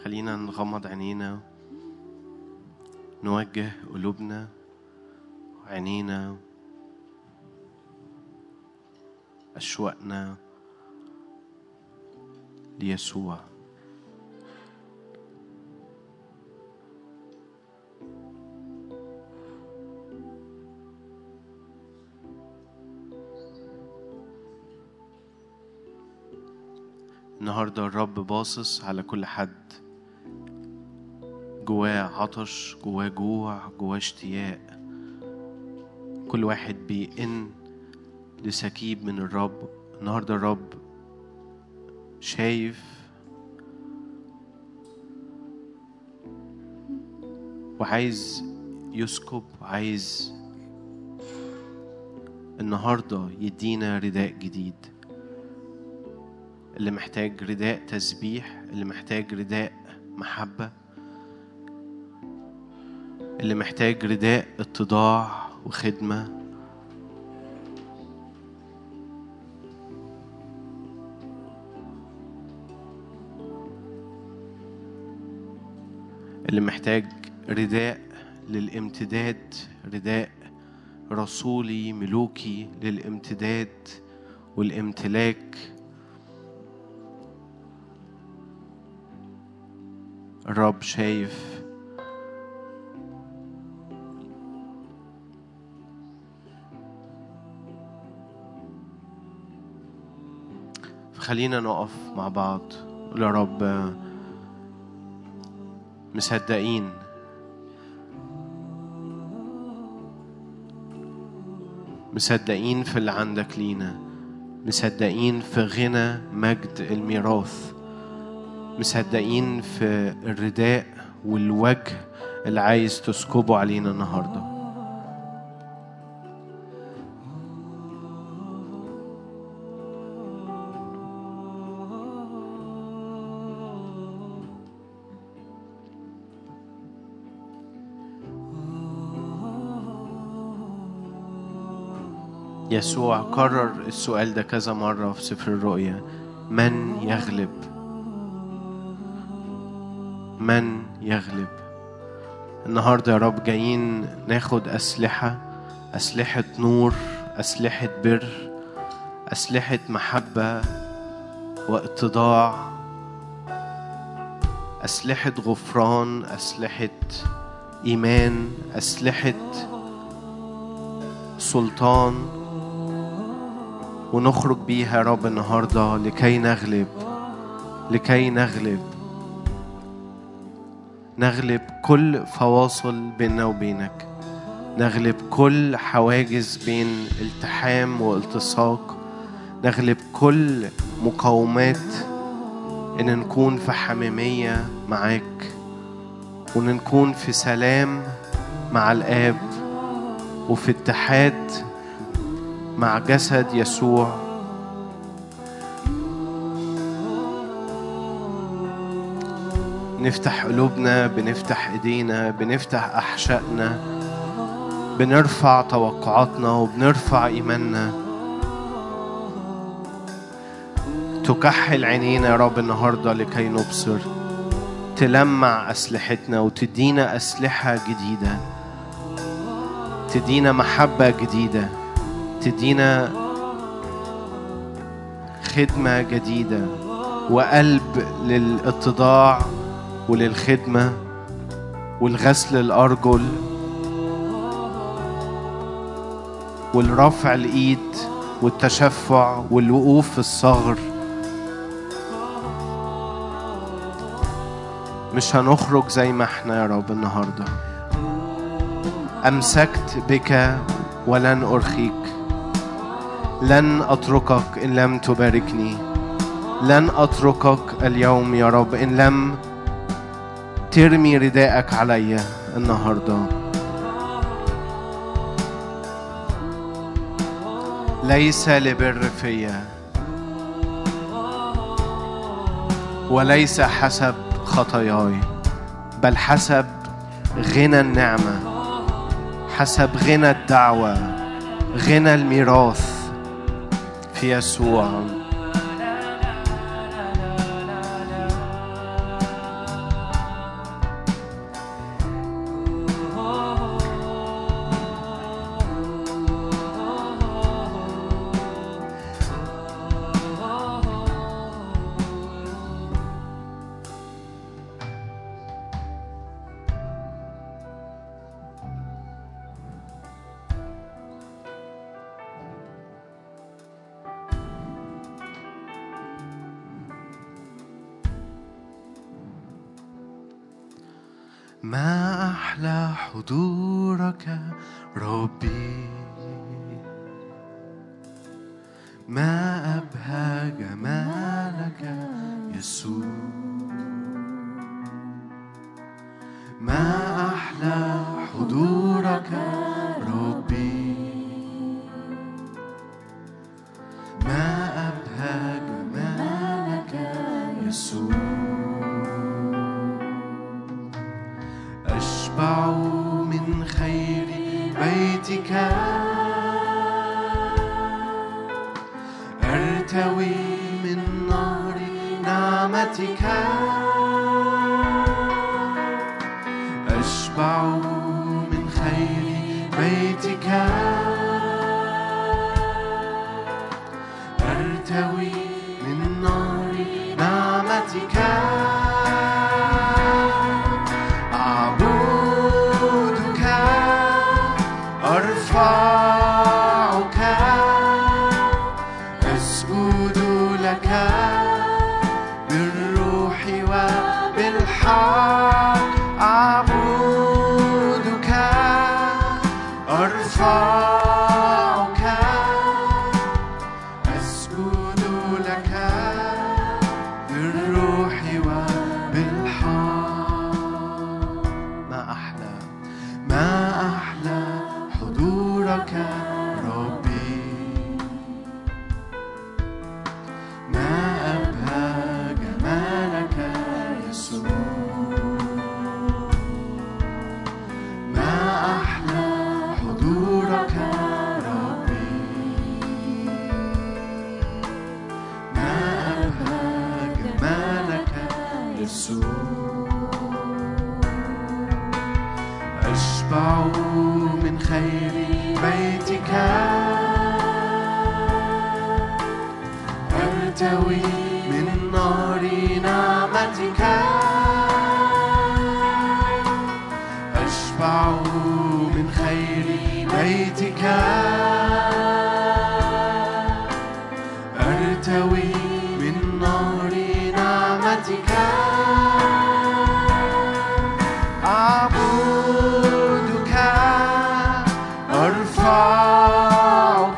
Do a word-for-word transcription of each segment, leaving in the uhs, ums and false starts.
خلينا نغمض عينينا، نوجه قلوبنا وعينينا أشواقنا ليسوع. النهاردة الرب باصص على كل حد جواه عطش، جواه جوع، جواه اشتياق. كل واحد بيئن لسكيب من الرب. النهاردة الرب شايف وعايز يسكب، وعايز النهاردة يدينا رداء جديد. اللي محتاج رداء تسبيح، اللي محتاج رداء محبة، اللي محتاج رداء اتضاع وخدمة، اللي محتاج رداء للامتداد، رداء رسولي ملوكي للامتداد والامتلاك. الرب شايف فخلينا نقف مع بعض نقول يا رب مصدقين مصدقين في اللي عندك لينا، مصدقين في غنى مجد الميراث، مصدقين في الرداء والوجه اللي عايز تسكبه علينا النهارده. يسوع كرر السؤال ده كذا مرة في سفر الرؤيا: من يغلب؟ من يغلب؟ النهاردة يا رب جايين ناخد أسلحة، أسلحة نور، أسلحة بر، أسلحة محبة واتضاع، أسلحة غفران، أسلحة إيمان، أسلحة سلطان، ونخرج بيها يا رب النهاردة لكي نغلب، لكي نغلب نغلب كل فواصل بيننا وبينك، نغلب كل حواجز بين التحام والتصاق، نغلب كل مقاومات إن نكون في حميمية معاك، وإن نكون في سلام مع الآب، وفي اتحاد مع جسد يسوع. بنفتح قلوبنا، بنفتح ايدينا، بنفتح احشائنا، بنرفع توقعاتنا وبنرفع ايماننا. تكحل عينينا يا رب النهارده لكي نبصر، تلمع اسلحتنا وتدينا اسلحه جديده، تدينا محبه جديده، تدينا خدمه جديده وقلب للاتضاع وللخدمة والغسل الأرجل والرفع الإيد والتشفع والوقوف في الصغر. مش هنخرج زي ما احنا يا رب النهاردة. أمسكت بك ولن أرخيك، لن أتركك إن لم تباركني، لن أتركك اليوم يا رب إن لم ترمي رداءك عليا النهاردة. ليس لبر فيا وليس حسب خطاياي، بل حسب غنى النعمة، حسب غنى الدعوة، غنى الميراث في يسوع. ما أحلى حضورك ربي، ما أبهى جمالك يسوع، ما أحلى حضورك ربي، ما أبهى جمالك يسوع. أشبع من خير بيتك، أرتوي من نار نعمتك، أشبع من خير بيتك، أرتوي من نار نعمتك، أعبدك أرفعك أسجد لك بالروح وبالحق، أعبدك أرفعك أسجد لك بالروح وبالحق. ما أحلى ما أحلى حضورك ربي، ما أبهى جمالك يسوع، ما أحلى حضورك ربي، ما أبهى جمالك يسوع. أشبع من خير بيتك، أرتوي من نار نعمتك، أشبع من خير بيتك، أرتوي من نار نعمتك، أعبدك أرفعك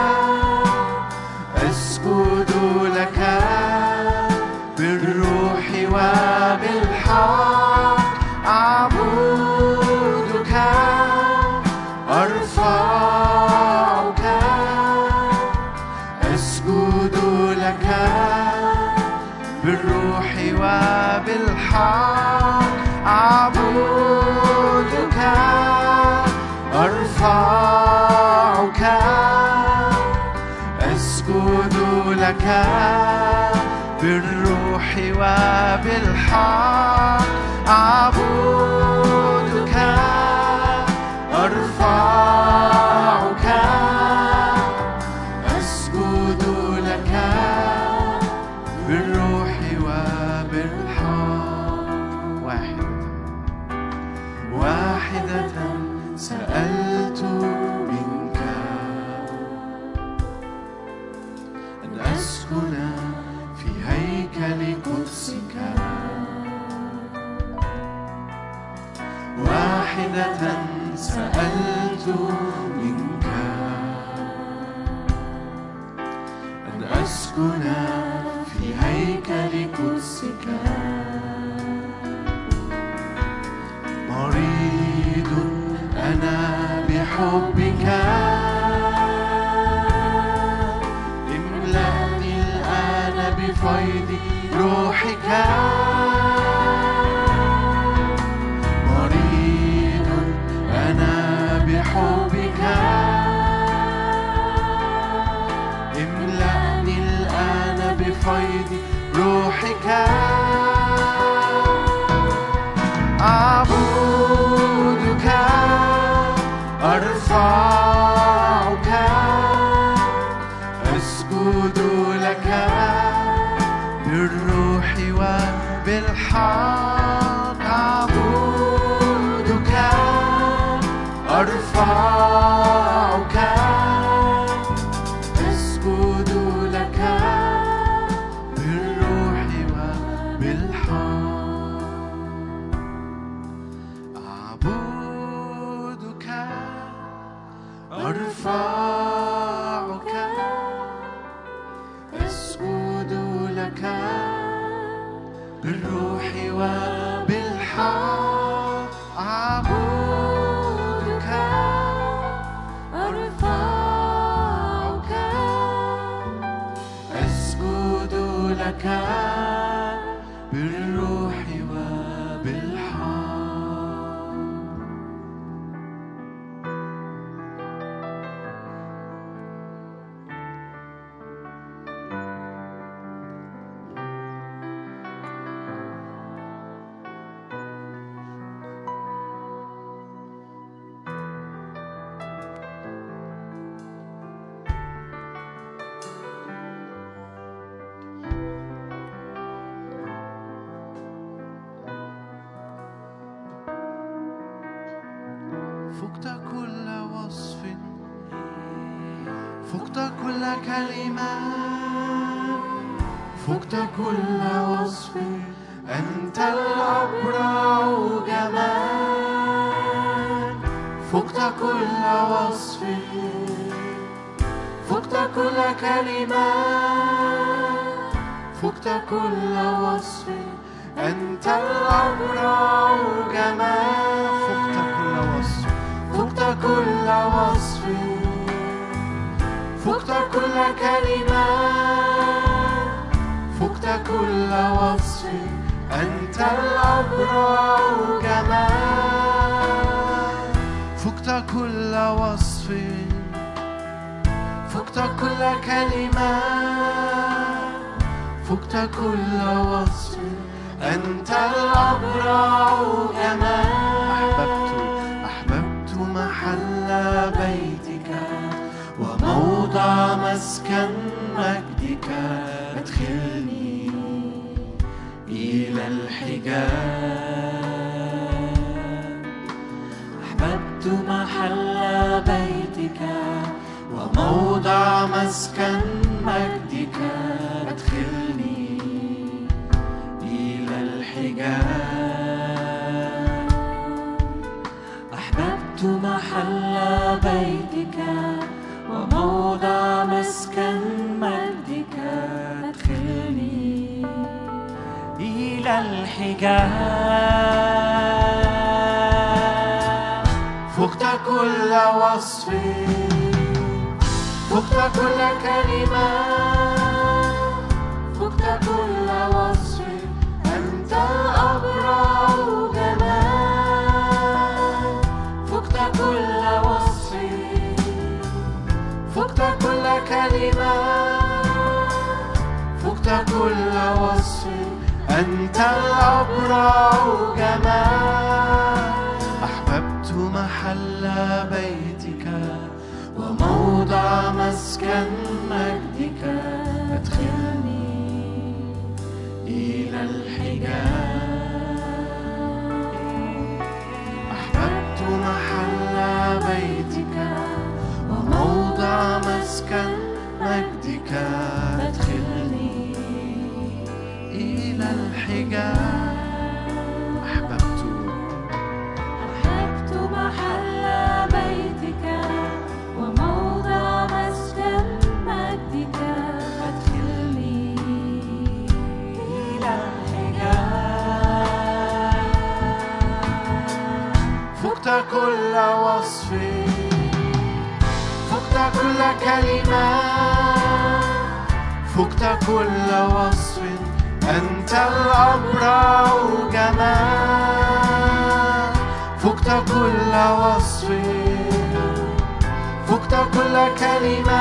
أسجد لك بالروح وبالحق، أعبدك أرفعك أسجد لك بالروح وبالحق، أعبدك أرفعك أسجد لك بالروح وبالحق، أعبدك أرفعك أسجد لك بالروح وبالحق. واحدة واحدة سألت منك أن أسكن في هيكل قدسك، واحدة سألت منك أن أسكن في هيكل قدسك، مريض أنا بحبك، املأني الآن بفيض روحك، مريض أنا بحبك، املأني الآن بفيض روحك، أعبدك أرفعك أسجد لك بالروح وبالحق، أعبدك أرفعك أسجد لك بالروح وبالحق. فقت كل وصف، فقت كل كلمة، فقت كل وصف، أنت الأبرع جمال. فقت كل وصف، فقت كل كلمة، فقت كل وصف، أنت الأبرع جمال. فقت كل وصف، فقت كل وصف، فقت كل كلمة، فقت كل وصف، أنت الأبرع جمال. فقت كل وصف، فقت كل كلمة، فقت كل وصف، أنت الأبرع جمال. أحببت أحببت محل بيتك وموضع مسكن مجدك. أدخلني إلى الحجاب. أحببت محل بيتك وموضع مسكن مجدك. أدخلني إلى الحجاب. أحببت محل بيتك وموضع مسكن مجدك. أدخلني إلى الحجاب. فقت كل وصف، فقت كل كلمة، فقت كل وصف، أنت الأبرع جمال. فقت كل وصف، فقت كل كلمة، فقت كل وصف، أنت الأبرع جمال. أحببت محل بيتك وموضع مسكن مجدك. أدخلني إلى الحجاب. أحببت محل بيتك وموضع مسكن مجدك. أدخلني إلى الحجاب. أحببت أحببت محل بيتك وموضع مسكن مجدك. أدخلني إلى الحجاب. فقت كل وصف، فقت كل كلمة، فقت كل وصف، أنت الأبرع جمال. فقت كل وصف، فقت كل كلمة،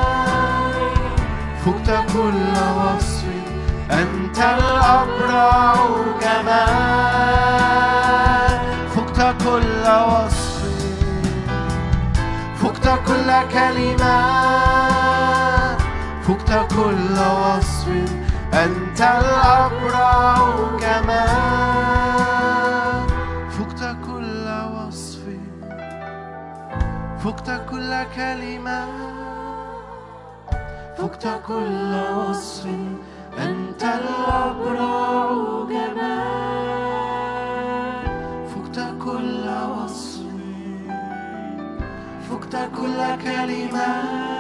فقت كل وصف، أنت الأبرع جمال. فقت كل وصف، فقت كل كلمة، فقت كل وصف، أنت الأبرع جمال. فقت كل وصف، فقت كل كلمة، فقت كل وصف، أنت الأبرع جمال. فقت كل وصف، فقت كل كلمة،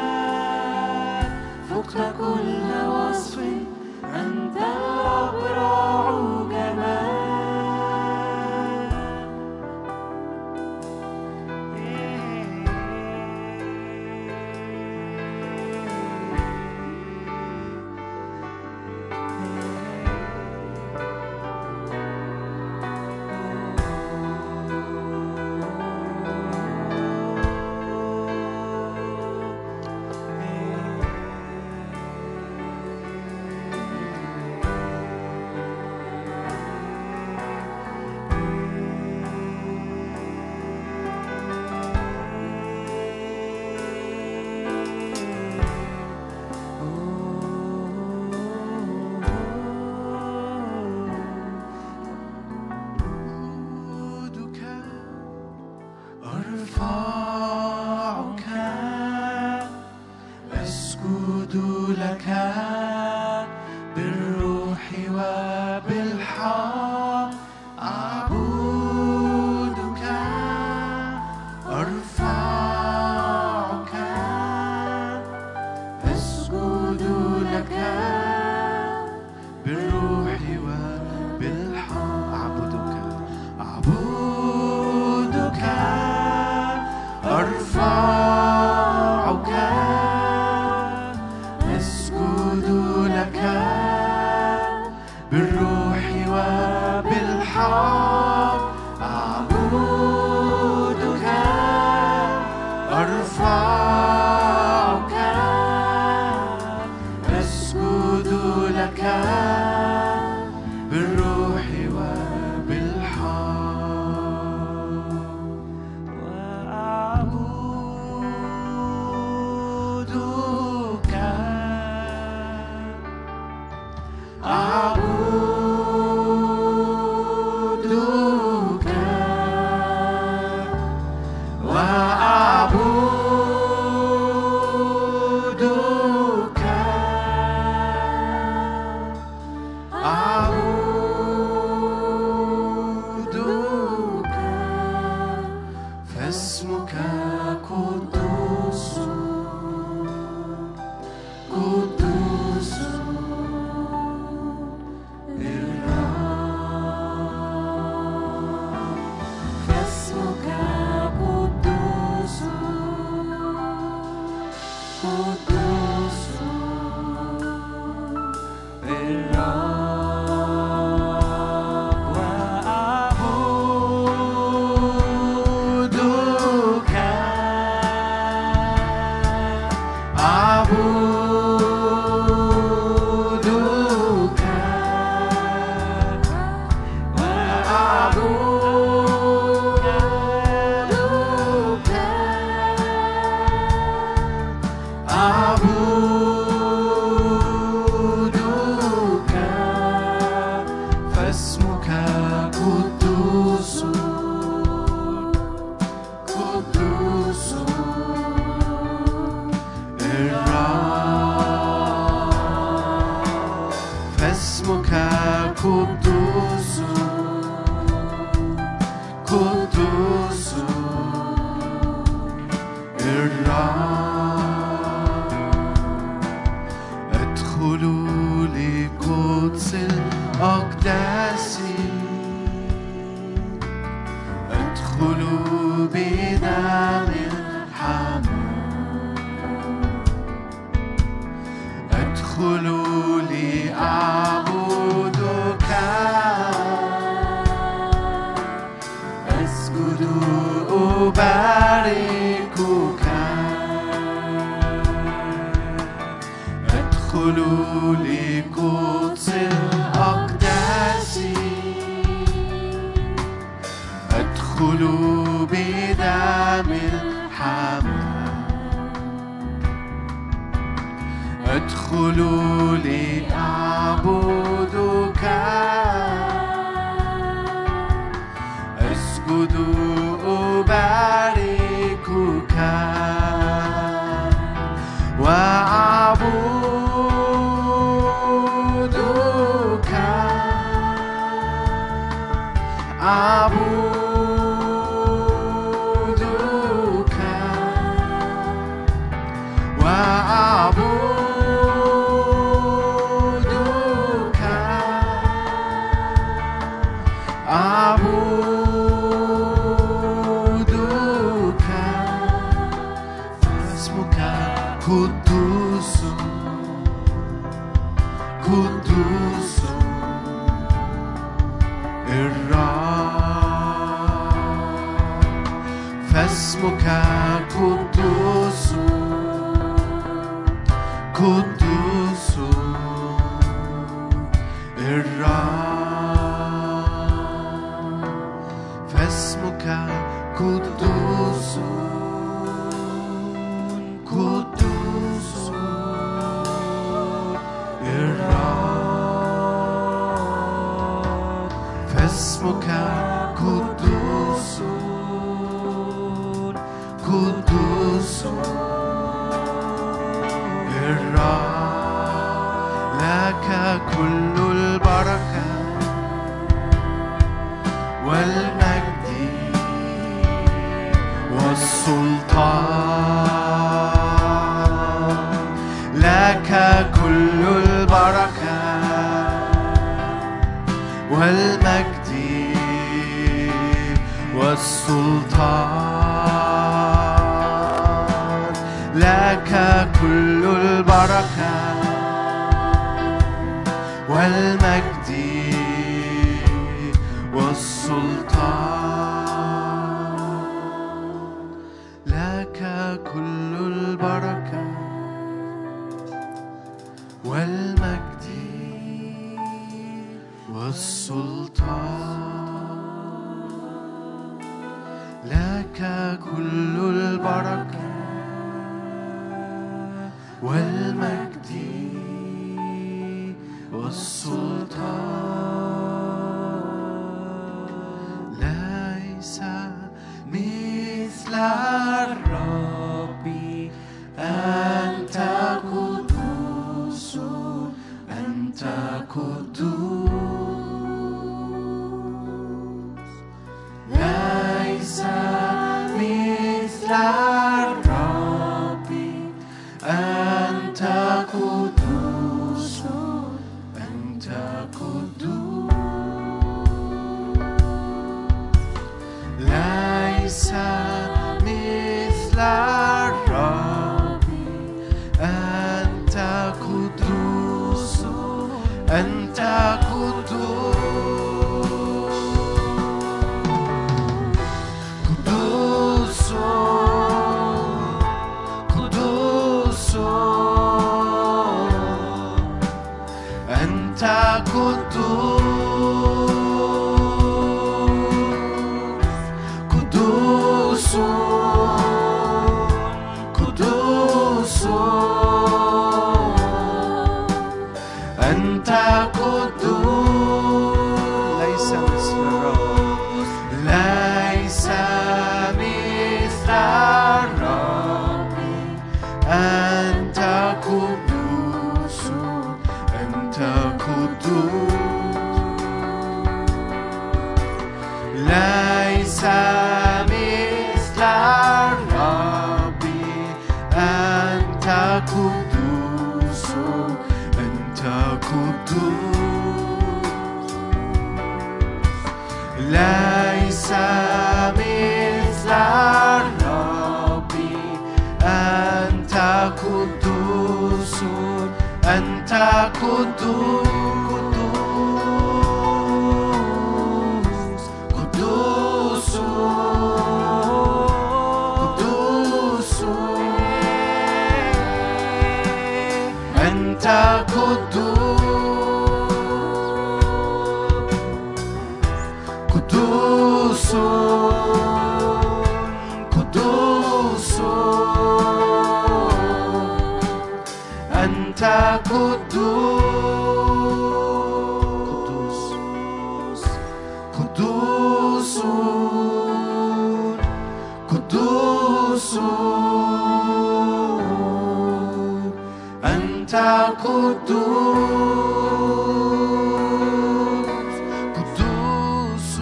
فقت كل وصف، أنت الأبرع جمال. بالحق أعبدك أرفعك أسجد لك بالروح وبالحق وأعبدك أعبدك وأعبدك أعبدك فاسمك قدوس قدوس فاسمك قدوس قدوس الرب وأعبدك أعبدك وأعبدك أعبدك فاسمك قدوس قدوس الرب فاسمك قدوس قدوس الرب ادخل لقدس الأقداس ادخل بدم الحمام ادخل لأعبدك أسجد أباركك أدخل لقدس الأقداس أدخل بدم الحمام أدخل لأعبدك أسجد أباركك وأعبدك أعبدك وأعبدك أعبدك فاسمك قدوس قدوس الرب فاسمك قدوس قدوس الرب فاسمك قدوس قدوس الرب فاسمك قدوس قدوس الرب لك كل البركة والمجد والسلطان لك كل البركة والمجد والسلطان لك كل البركة والمجد والسلطان، لك كل البركة والمجد والسلطان، لك كل البركة والمجد والسلطان، ليس مثل الرب، أنت قدوس، أنت قدوس، ليس مثل الرب، أنت قدوس، أنت قدوس، ليس مثل الرب، أنت قدوس، أنت قدوس، قدوس قدوس، أنت قدوس، قدوس قدوس، أنت قدوس، ليس مثل الرب، ليس مثل الرب، أنت قدوس، أنت قدوس، ليس مثل الرب، أنت قدوس، أنت قدوس، ليس مثل الرب، أنت قدوس، أنت قدوس، قدوس قدوس، أنت قدوس، قدوس قدوس، أنت قدوس، قدوس قدوس، أنت قدوس، قدوس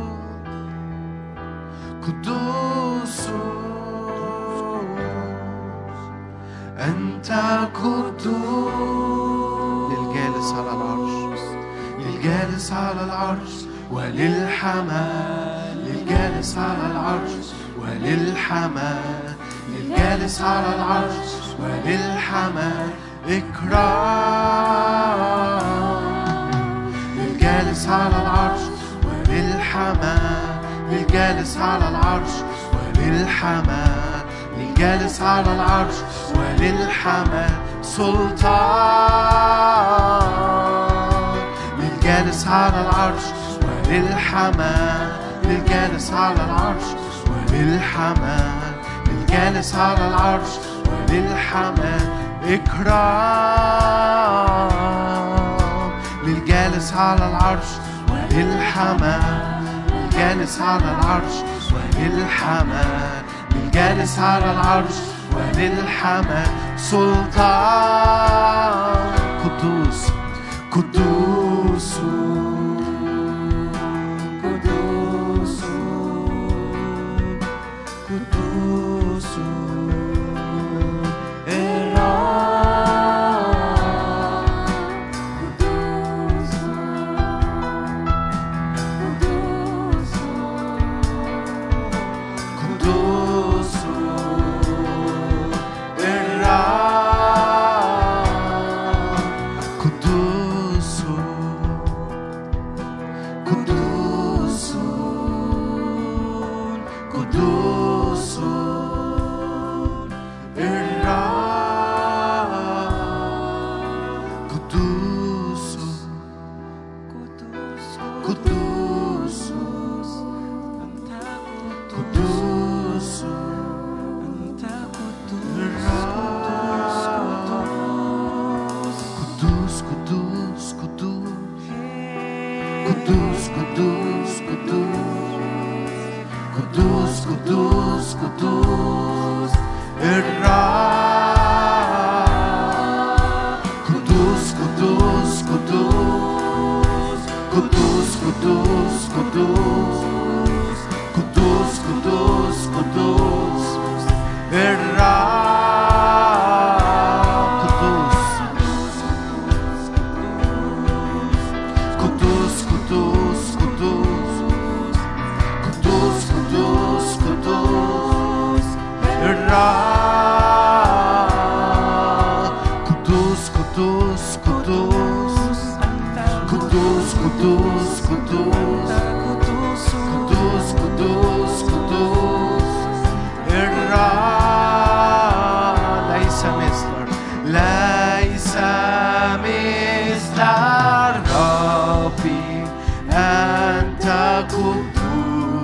قدوس، أنت قدوس، للجالس على العرش، للجالس على العرش وللحمام، للجالس على العرش وللحمام، للجالس على العرش وللحمام إكرام، للجالس على العرش وللحمام، للجالس على العرش وللحمام، للجالس على العرش وللحمام سلطان، للجالس على العرش وللحمام، للجالس على العرش وللحمام، للجالس على العرش وللحمام إكرام، للجالس على العرش وللحمام، للجالس على العرش وللحمام، للجالس على العرش وللحمام سلطان، قدوس قدوس قدوس قدوس الرب قدوس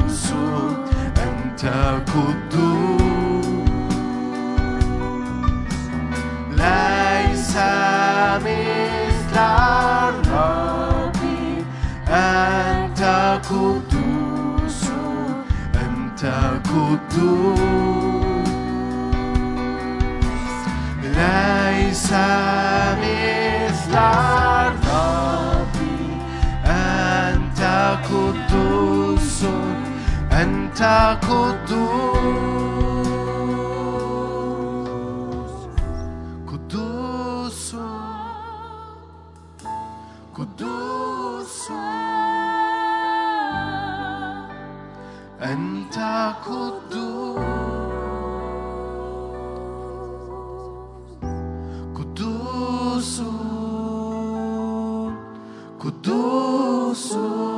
أنت قدوس ليس مثل الرب أنت قدوس أنت قدوس ليس مثل الرب أنت قدوس أنت قدوس قدوس قدوس أنت قدوس قدوس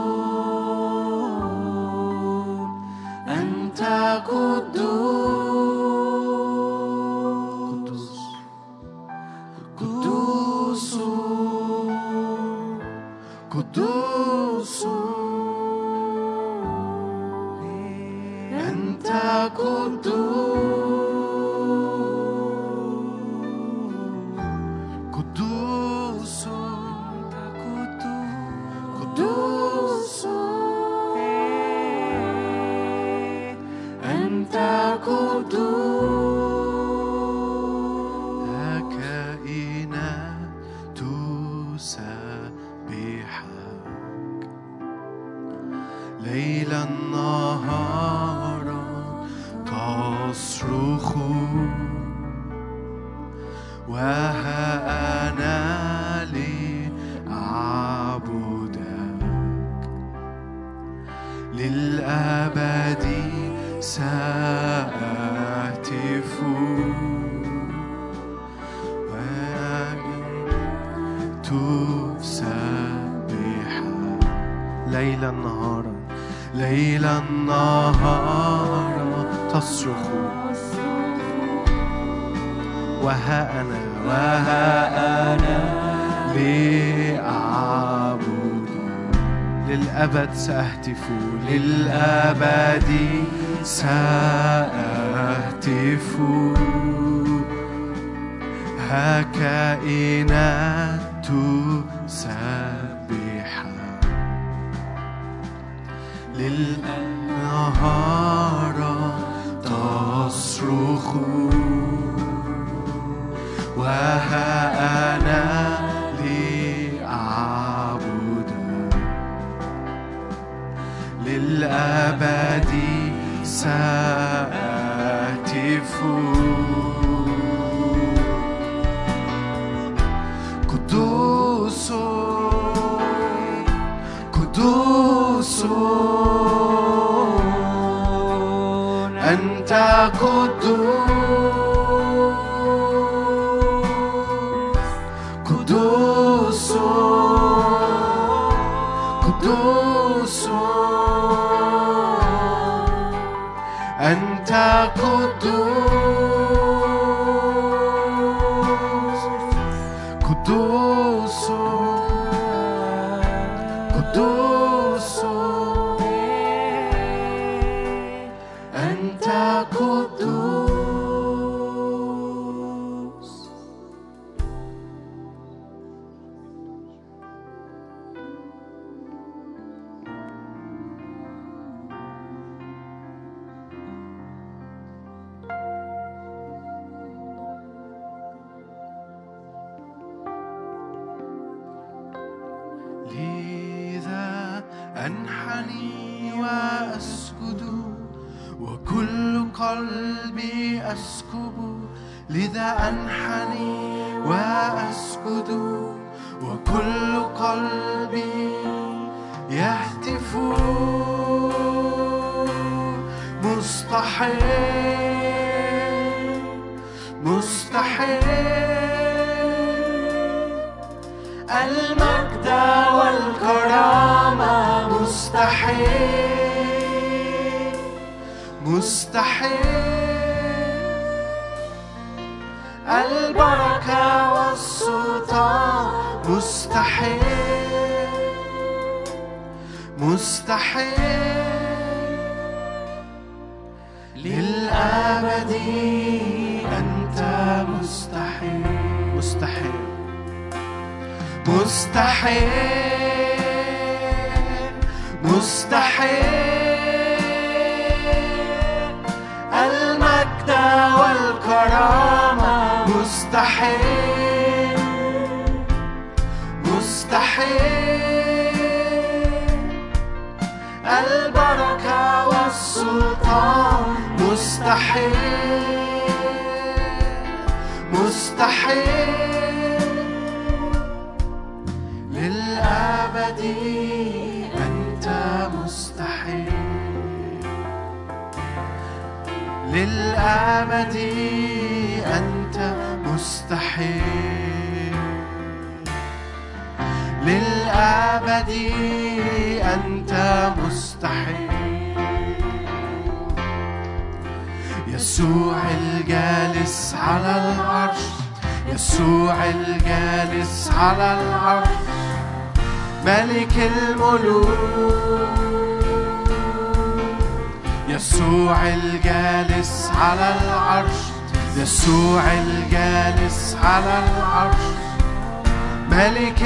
أنت قدوس قدوس قدوس أنت قدوس قدوس قدوس أنت قدوس كائنات تسبحك ليلا نهارا تصرخ وها أنا لأعبدك للأبد سأهتف تسبحك ليلا نهارا ليلا نهارا تصرخ وها أنا وها أنا لأعبد للأبد سأهتف للأبد سأهتف هكائنات تسبحك للنهار تصرخ وها أنا لأعبدك للأبد سأهتف قدوس قدوس أنت قدوس قدوس قدوس أنت قدوس قدوس قدوس أنت قدوس لذا أنحني وأسجد وكل قلبي أسكب لذا أنحني وأسجد وكل قلبي يهتف مستحيل مستحيل المجد والكرامة مستحيل مستحيل البركة والسلطان مستحيل مستحيل للأبد أنت مستحيل مستحيل مستحيل مستحيل المجد والكرامة مستحيل مستحيل البركة والسلطان مستحيل مستحيل للأبد أنت مستحيل للأبد أنت مستحيل للأبد أنت مستحيل يسوع الجالس على العرش يسوع الجالس على العرش ملك الملوك يسوع الجالس على العرش يسوع الجالس على العرش ملك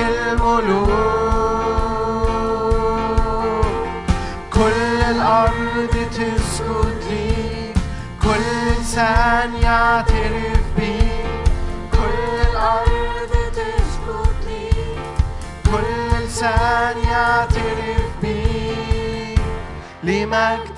الملوك كل الأرض تسجد لي كل إنسان يعترف بي كل الأرض تسجد لي كل إنسان يعترف بي لمجد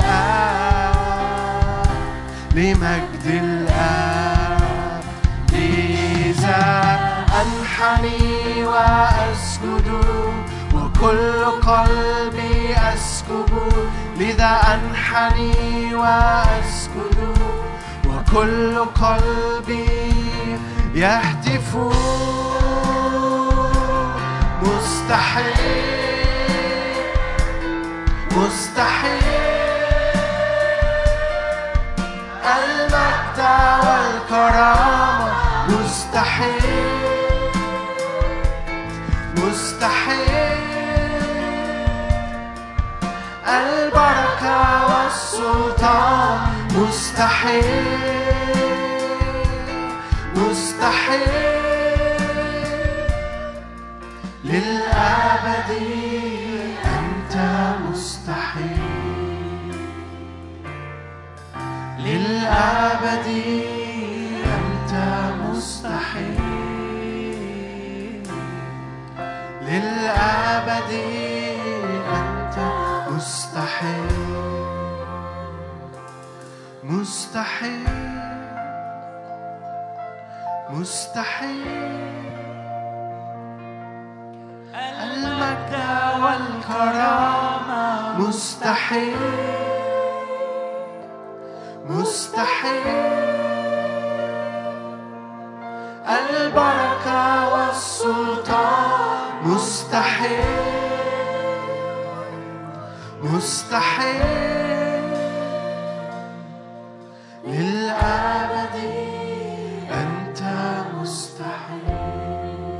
الآب لمجد الآب لذا أنحني وأسجد وكل قلبي أسكب لذا أنحني وأسجد وكل قلبي يهتف مستحيل مستحيل المجد والكرامة مستحيل مستحيل البركة والسلطان مستحيل مستحيل للأبد أنت مستحيل للأبد أنت مستحيل للأبد أنت مستحيل مستحيل مستحيل المجد والكرامة مستحيل مستحيل البركة والسلطان مستحيل مستحيل للأبد أنت مستحيل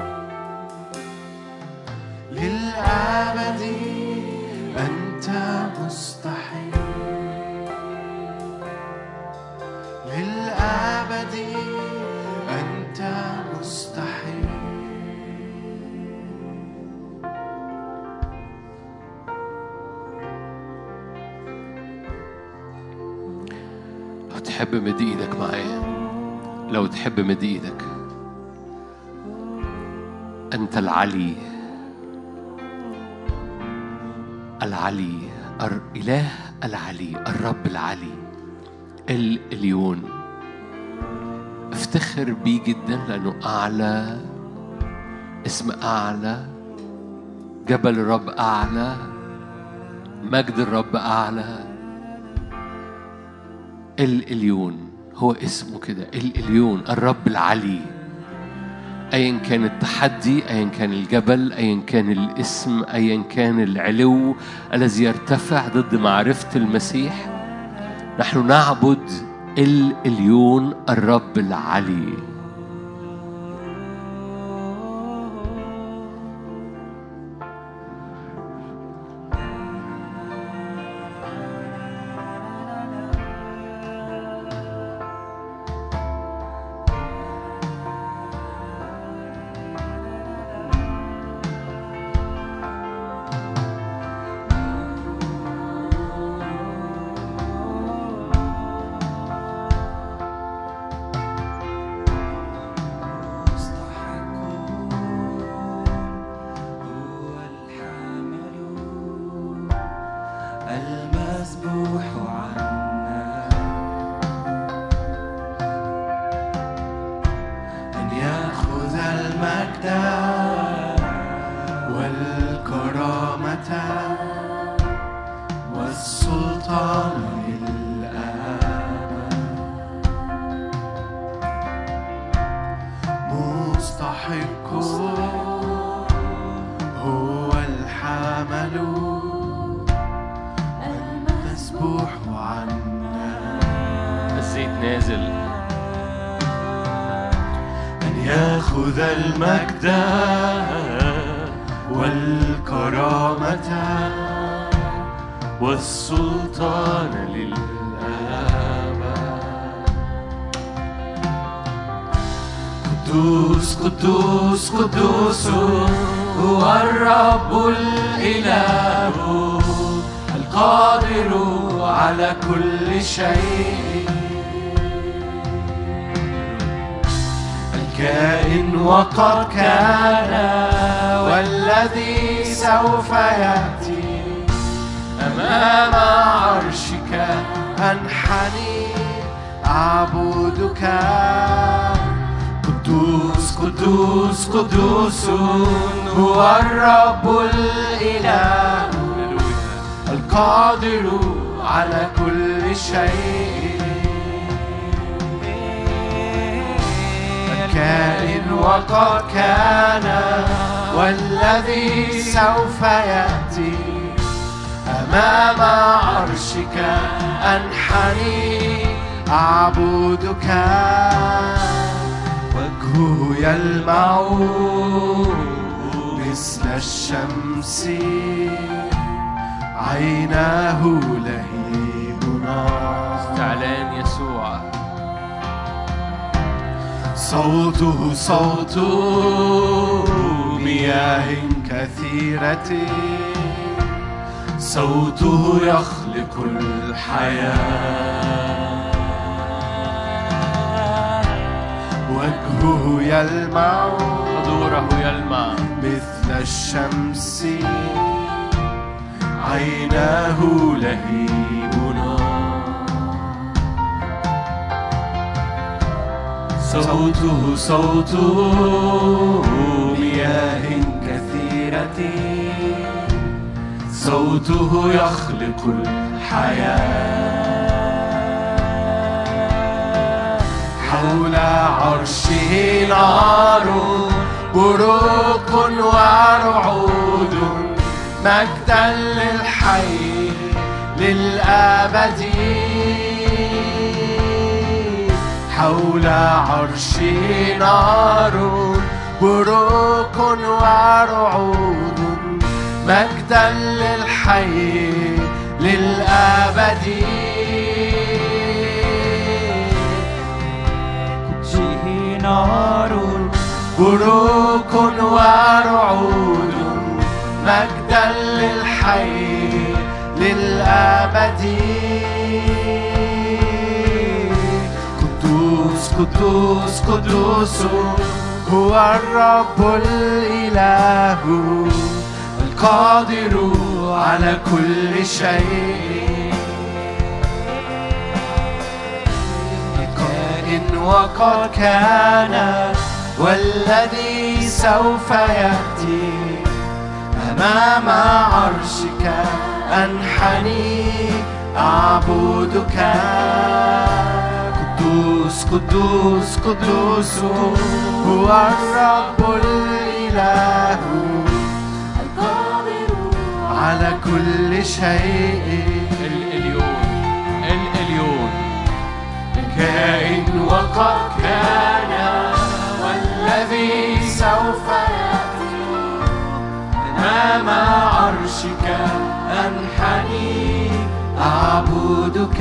للأبد أنت مستحيل للأبد أنت مستحيل لو تحب مد ايدك معايا لو تحب مد ايدك أنت العلي العلي الإله العلي الرب العلي الإليون افتخر بيه جدا لأنه أعلى اسم أعلى جبل الرب أعلى مجد الرب أعلى الإليون هو اسمه كده الإليون الرب العلي أيا كان التحدي أيا كان الجبل أيا كان الاسم أيا كان العلو الذي يرتفع ضد معرفة المسيح نحن نعبد الإليون الرب العلي والسلطان للأبد. مستحق هو الحمل المذبوح عنا. الزيت نازل أن يأخذ المجد والكرامة والسلطان للأبد. قدوس قدوس قدوس هو الرب الإله القادر على كل شيء، الكائن وقد كان والذي سوف يأتي. أمام عرشك أنحني أعبدك. قدوس قدوس قدوس هو الرب الإله القادر على كل شيء، الكائن وقد كان والذي سوف يأتي. أمام عرشك أنحني أعبدك. وجهه يلمع مثل الشمس، عيناه لهيب نار. استعلان يسوع. صوته صوت مياه كثيرة، صوته يخلق الحياة. وجهه يلمع حضوره يلمع مثل الشمس، عيناه لهيب نار. صوته صوت مياه كثيرة، صوته يخلق الحياة. حول عرشه نار بروق ورعود، مجدا للحي للأبد. حول عرشه نار بروق ورعود، مجدا للحي للأبد. قدسه نار بروق ورعود، مجدا للحي للأبد. قدوس قدوس قدوس هو الرب الإله القادر على كل شيء، الكائن وقد كان والذي سوف يأتي. أمام عرشك أنحني أعبدك. قدوس قدوس قدوس هو الرب الإله على كل شيء. الإليون الإليون كائن وقد كان والذي سوف يأتي. أمام عرشك أنحني أعبدك.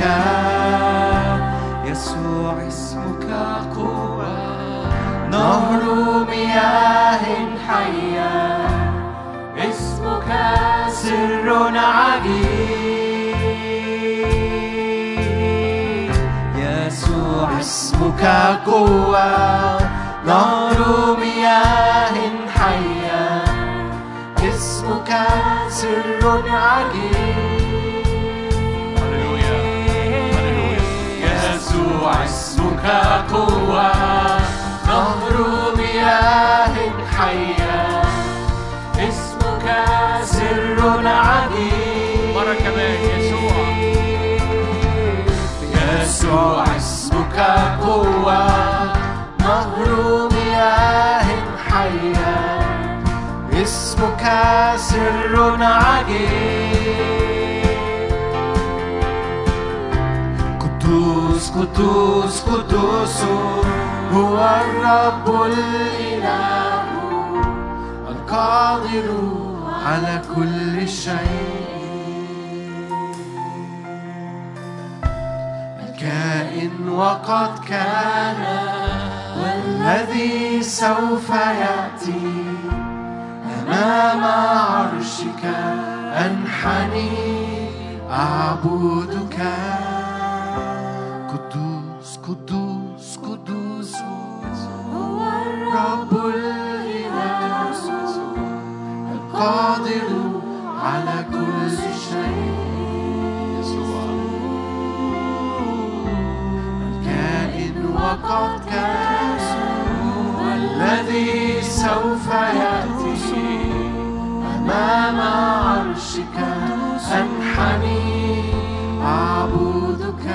يسوع اسمك قوة، نهر مياه حية، اسمك سر عجيب. يسوع اسمك قوة، نهر مياه حية، اسمك سر عجيب. هللويا هللويا. يسوع اسمك قوة، نهر مياه حية، اسمك سر عجيب. مرة كمان يسوع لك سر عجيب. قدوس قدوس قدوس هو الرب الإله القادر على كل شيء، الكائن وقد كان والذي سوف يأتي، أمام عرشك أنحني أعبدك. قدوس قدوس قدوس هو الرب الإله القادر على كل شيء، الكائن وقد كان والذي سوف يأتي، أمام عرشك أنحني أعبدك.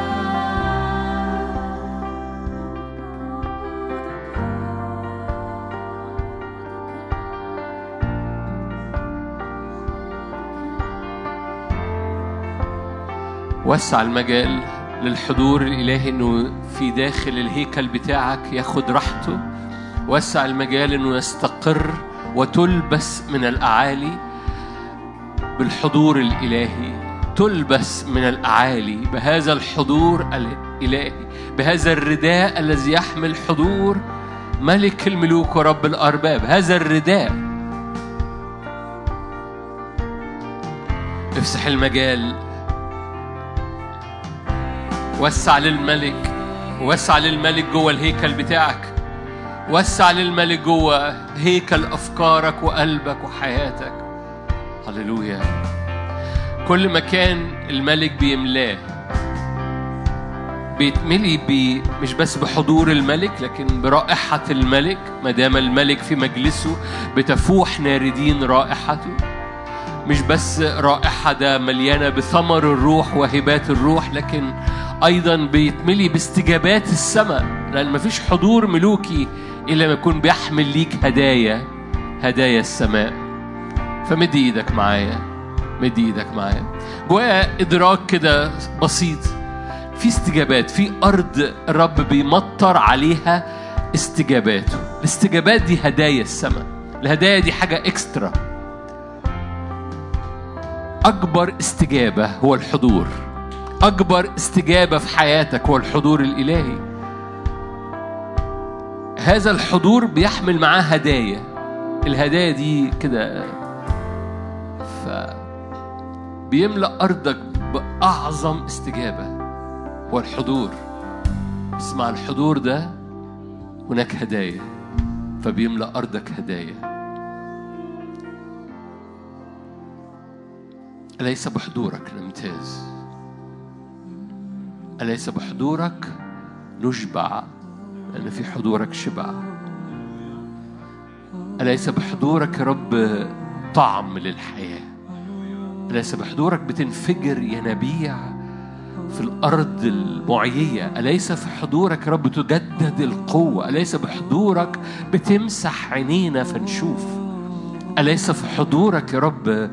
وسع المجال للحضور الإلهي إنه في داخل الهيكل بتاعك ياخد راحته. وسع المجال إنه يستقر وتلبس من الأعالي بالحضور الإلهي، تلبس من الأعالي بهذا الحضور الإلهي، بهذا الرداء الذي يحمل حضور ملك الملوك ورب الأرباب. هذا الرداء افسح المجال، وسع للملك، وسع للملك جوه الهيكل بتاعك، وسع للملك جوه هيكل أفكارك وقلبك وحياتك. هللويا. كل مكان الملك بيملاه بيتملي بي مش بس بحضور الملك لكن برائحة الملك. ما دام الملك في مجلسه بتفوح ناردين رائحته، مش بس رائحة ده مليانة بثمر الروح وهبات الروح، لكن أيضا بيتملي باستجابات السماء، لأن مفيش حضور ملوكي إلا ما يكون بيحمل ليك هدايا، هدايا السماء. فمد إيدك معايا، مد إيدك معايا. جوايا إدراك كده بسيط، في استجابات، في أرض الرب بيمطر عليها استجاباته. الاستجابات دي هدايا السماء. الهدايا دي حاجة إكسترا. أكبر استجابة هو الحضور. أكبر استجابة في حياتك هو الحضور الإلهي. هذا الحضور بيحمل معاه هدايا. الهدايا دي كده ف بيملأ أرضك بأعظم استجابة هو الحضور. بس مع الحضور ده هناك هدايا، فبيملأ أرضك هدايا. أليس بحضورك نمتاز؟ أليس بحضورك نشبع؟ لأن في حضورك شبع. أليس بحضورك يا رب طعم للحياة؟ أليس بحضورك بتنفجر ينابيع في الأرض المعيية؟ أليس في حضورك يا رب تجدد القوة؟ أليس بحضورك بتمسح عينينا فنشوف؟ أليس في حضورك يا رب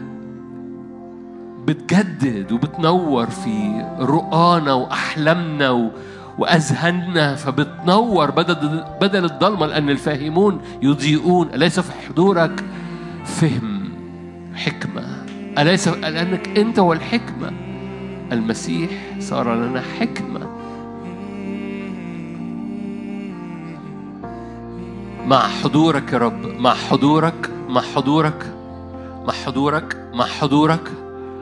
بتجدد وبتنور في رؤانا وأحلامنا و... وأذهاننا، فبتنور بدل بدل الضلمة، لأن الفاهمون يضيئون. أليس في حضورك فهم حكمة؟ أليس لأنك أنت والحكمة؟ المسيح صار لنا حكمة. مع حضورك يا رب، مع حضورك، مع حضورك، مع حضورك، مع حضورك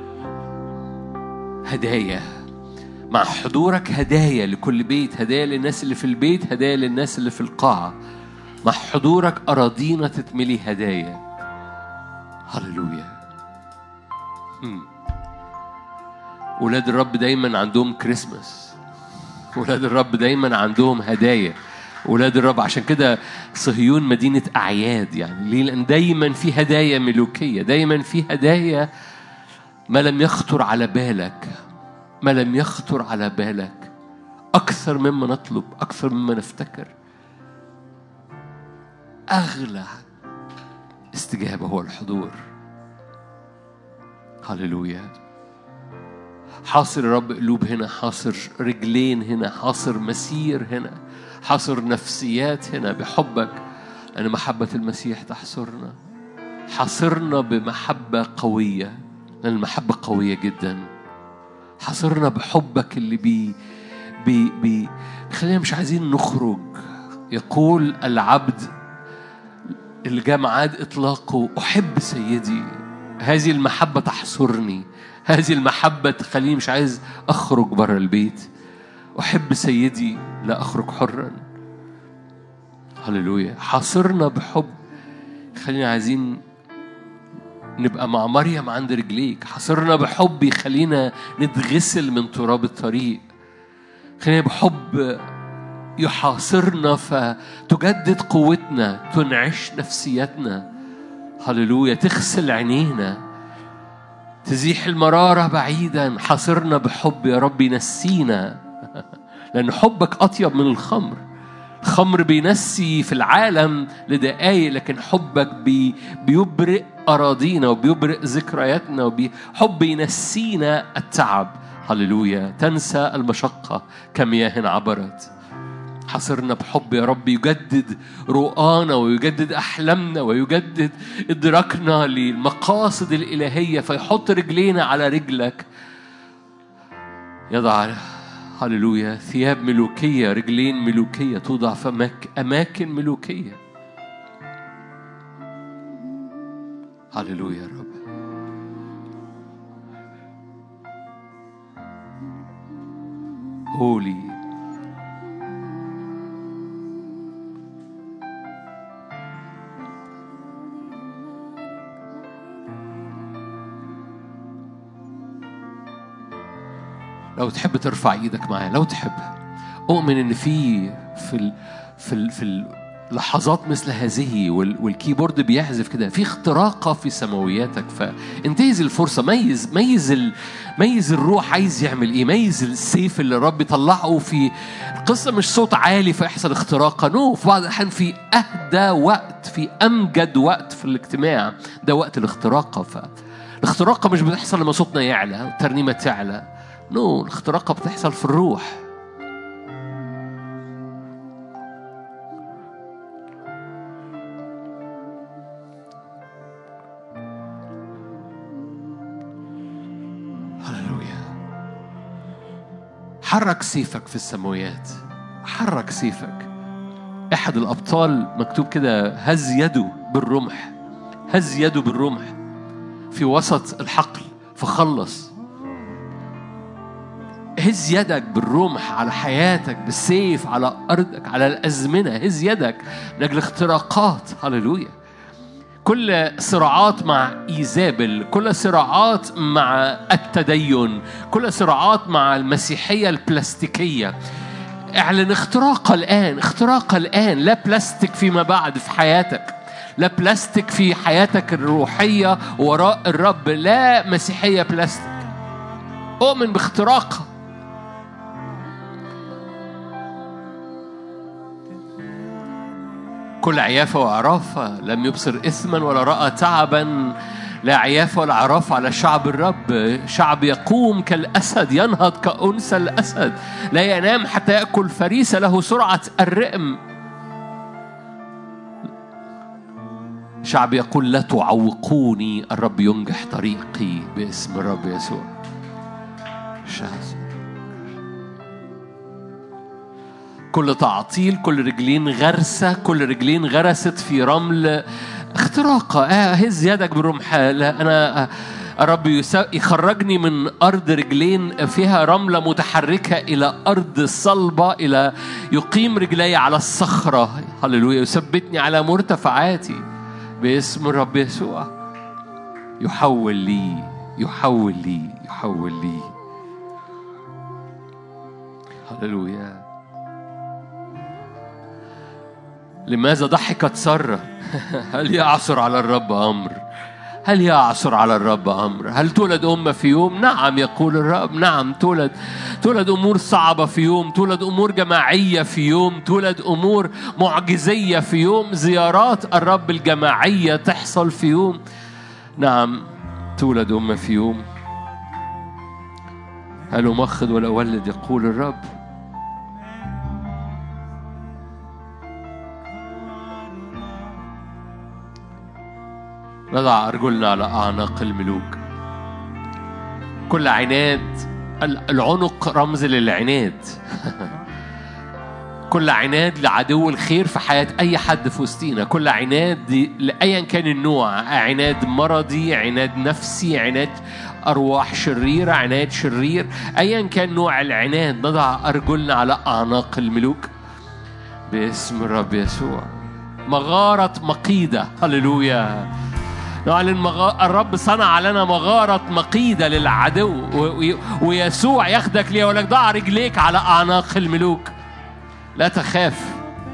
هدايا. مع حضورك هدايا لكل بيت، هدايا للناس اللي في البيت، هدايا للناس اللي في القاعة. مع حضورك أراضينا تتملي هدايا. هللويا. أولاد الرب دايما عندهم كريسماس. أولاد الرب دايما عندهم هدايا. أولاد الرب عشان كده صهيون مدينة أعياد. يعني ليه؟ لأن دايما في هدايا ملوكية، دايما في هدايا ما لم يخطر على بالك، ما لم يخطر على بالك، أكثر مما نطلب، أكثر مما نفتكر. أغلى استجابة، هو الحضور. هللويا. حاصر يا رب قلوب هنا، حاصر رجلين هنا، حاصر مسير هنا، حاصر نفسيات هنا بحبك، لأن محبة المسيح تحصرنا. حاصرنا بمحبة قوية، لأن المحبة قوية جدا. حاصرنا بحبك اللي بي بي بي خلينا مش عايزين نخرج. يقول العبد اللي جاء ميعاد إطلاقه: أحب سيدي. هذه المحبة تحصرني، هذه المحبة تخليني مش عايز أخرج برا البيت. أحب سيدي لا أخرج حرا. هللويا. حاصرنا بحب، خلينا عايزين نبقى مع مريم عند رجليك. حاصرنا بحب يخلينا نتغسل من تراب الطريق. خلينا بحب يحاصرنا فتجدد قوتنا، تنعش نفسيتنا. هللويا. تغسل عينينا، تزيح المرارة بعيدا. حاصرنا بحب يا رب ينسينا، لأن حبك أطيب من الخمر. الخمر بينسي في العالم لدقايق، لكن حبك بي بيبرئ أراضينا وبيبرئ ذكرياتنا، وحب ينسينا التعب. هللويا. تنسى المشقة كمياه عبرت. حاصرنا بحب يا رب يجدد رؤانا ويجدد أحلامنا ويجدد إدراكنا للمقاصد الإلهية، فيحط رجلينا على رجلك. يضع هللويا ثياب ملوكية، رجلين ملوكية توضع في أماكن ملوكية. هللويا يا رب. هولي. لو تحب ترفع ايدك معايا، لو تحب. اؤمن ان في في ال في ال في اللحظات مثل هذه والكيبورد بيعزف كده، في اختراقه في سماوياتك. فانتهز الفرصه. ميز ميز ال ميز الروح عايز يعمل ايه. ميز السيف اللي الرب يطلعه في القصه. مش صوت عالي فيحصل اختراقه، نو. في بعض الاحيان في اهدى وقت، في امجد وقت في الاجتماع، ده وقت الاختراقه. فالاختراقه مش بتحصل لما صوتنا يعلى والترنيمه تعلى، نو. الاختراقة بتحصل في الروح. هللويا. حرك سيفك في السماويات، حرك سيفك. أحد الأبطال مكتوب كده: هز يده بالرمح، هز يده بالرمح في وسط الحقل فخلص. هز يدك بالرمح على حياتك، بالسيف على أرضك، على الأزمنة. هز يدك لأجل اختراقات. هللويا. كل صراعات مع إيزابل، كل صراعات مع التدين، كل صراعات مع المسيحية البلاستيكية، اعلن اختراق الآن، اختراق الآن. لا بلاستيك فيما بعد في حياتك، لا بلاستيك في حياتك الروحية وراء الرب، لا مسيحية بلاستيك. أؤمن باختراقها. كل عيافة وعرافة لم يبصر إثما ولا رأى تعبا. لا عيافة ولا عرافة على شعب الرب. شعب يقوم كالأسد، ينهض كأنثى الأسد، لا ينام حتى يأكل فريسة، له سرعة الرئم. شعب يقول: لا تعوقوني، الرب ينجح طريقي باسم الرب يسوع. شاز. كل تعطيل، كل رجلين غرسة، كل رجلين غرست في رمل اختراقة. آه هز يدك بالرمح. أنا الرب يخرجني من أرض رجلين فيها رملة متحركة إلى أرض صلبة، إلى يقيم رجلي على الصخرة. هللويا. يثبتني على مرتفعاتي باسم الرب يسوع. يحول لي، يحول لي، يحول لي. هللويا. لماذا ضحكت سارة؟ هل يعثر على الرب أمر؟ هل يعثر على الرب أمر؟ هل تولد أمة في يوم؟ نعم يقول الرب، نعم تولد تولد أمور صعبة في يوم، تولد أمور جماعية في يوم، تولد أمور معجزية في يوم، زيارات الرب الجماعية تحصل في يوم. نعم تولد أمة في يوم. هل أمخض ولا أولد يقول الرب. نضع أرجلنا على أعناق الملوك. كل عناد، العنق رمز للعناد. كل عناد لعدو الخير في حياة أي حد في وسطينا. كل عناد لأيا كان النوع، عناد مرضي، عناد نفسي، عناد أرواح شريرة، عناد شرير، أيا كان نوع العناد، نضع أرجلنا على أعناق الملوك باسم الرب يسوع. مغارة مقيدة. هللويا. نعلن مغ... الرب صنع لنا مغارة مقيدة للعدو، و... ويسوع ياخدك ليه ولك ضع رجليك على أعناق الملوك. لا تخاف،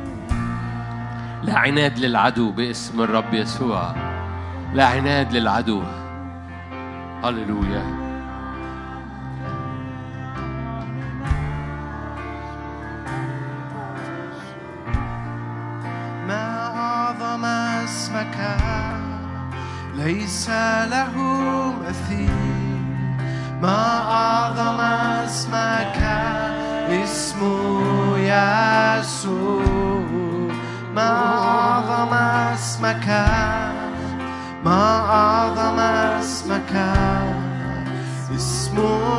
لا عناد للعدو باسم الرب يسوع. لا عناد للعدو. هللويا. ما أعظم اسمك ليس له مثيل. ما أعظم اسمك اسم يسوع. ما أعظم اسمك، ما أعظم اسمك اسم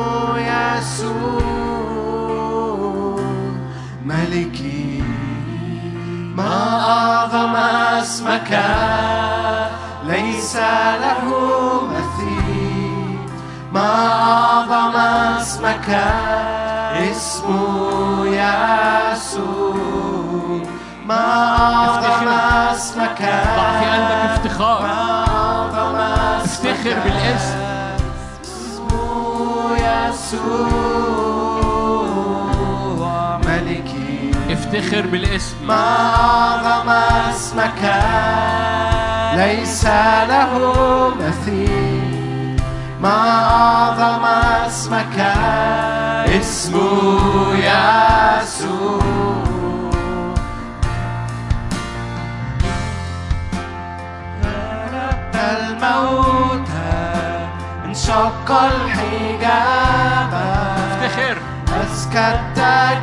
يسوع ملكي. ما أعظم اسمك ليس له مثيل. ما أعظم اسمك اسم يسوع. ما أعظم اسمك. ضع في قلبك افتخار. افتخر بالاسم اسم يسوع ملكي. افتخر بالاسم. ما أعظم اسمك ليس له مثيل. ما أعظم اسمك اسم يسوع. الموت انشق الحجاب. افتخر. أسكت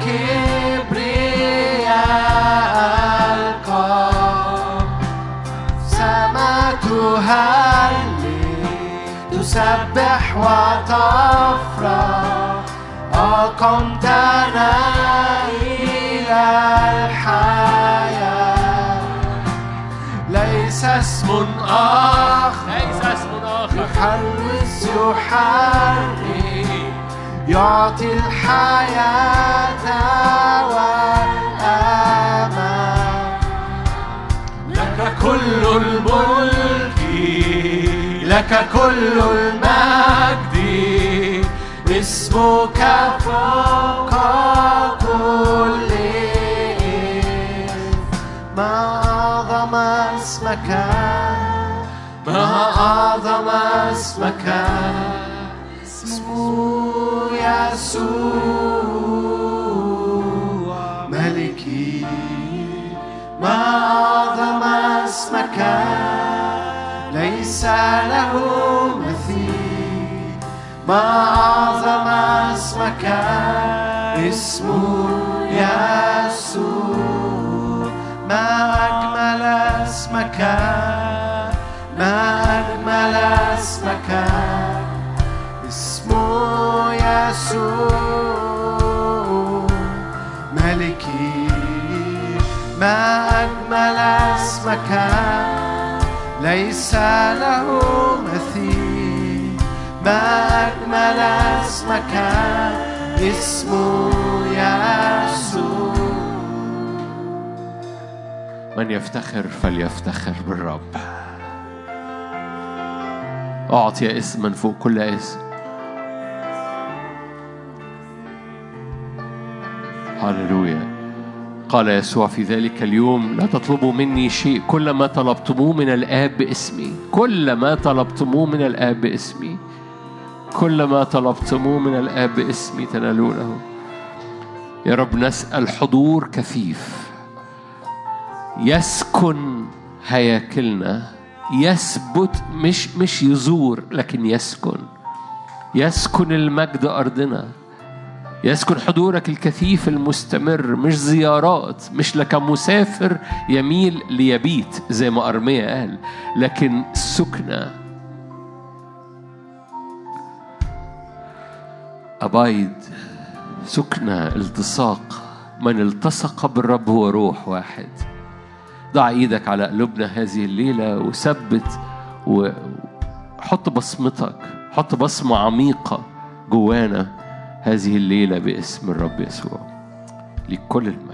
كبرياء القلب. سماء تهلل تسبح وتفرح. أقمتنا إلى الحياة. ليس اسم آخر، ليس اسم آخر يحرس يحرك يعطي الحياة والأمان. لك كل الملك، لك كل المجد. اسمك فوق كل اسم. ما أعظم اسمك، ما أعظم اسمك اسم يسوع ملكي. ما أعظم اسمك ليس له مثيل. ما أعظم اسمك اسم يسوع. ما أجمل اسمك، ما أجمل اسمك اسم يسوع ملكي. ما أجمل اسمك ليس له مثيل. ما أجمل اسمك اسم يسوع. من يفتخر فليفتخر بالرب. أعطي اسما فوق كل اسم. هللويا. قال يسوع في ذلك اليوم لا تطلبوا مني شيء، كل ما طلبتموه من الآب باسمي، كل ما طلبتموه من الآب باسمي، كل ما طلبتموه من الآب باسمي تنالونه. يا رب نسأل حضور كثيف يسكن هياكلنا، يثبت، مش مش يزور لكن يسكن، يسكن المجد أرضنا، يسكن حضورك الكثيف المستمر، مش زيارات، مش لك مسافر يميل ليبيت زي ما أرميا قال، لكن سكنة. أبايد، سكنة، التصاق. من التصق بالرب هو روح واحد. ضع ايدك على قلوبنا هذه الليلة وثبت وحط بصمتك، حط بصمة عميقة جوانا هذه الليلة باسم الرب يسوع. لكل المجد.